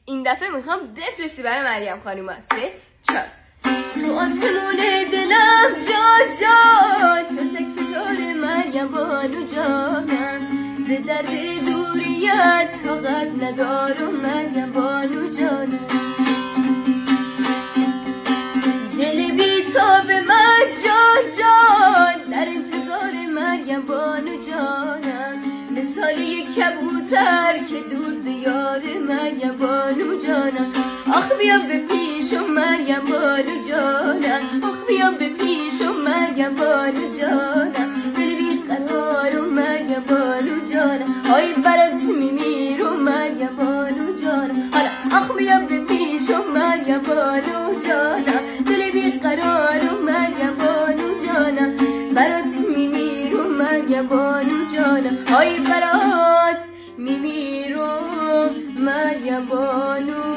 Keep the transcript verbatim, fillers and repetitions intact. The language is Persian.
این دفعه میخوام بفرستی برای مریم خانوما. سه چهار. تو آسمون دلم جان جان، تو تک ستاره مریم بانو جانم، ز درد دوریت طاقت ندارم مریم بانو جانم. دل بی تاب من جان جان، در انتظار مریم بانو جانم، مثال یک کبوتر که دور ز یار مریم بانو جانم. آخ بیا به پیشم مریم بانو جانم، آخ بیا به پیشم مریم بانو جانم، دل بی قرارم مریم بانو جانم، آی برات میمیرم مریم بانو جانم. حالا آخ بیا به پیشم مریم بانو جانم، دل بی قرارم مریم بانو جانم، برات میمیرم مریم بانو جانم، آی برات میمیرم مریم بانو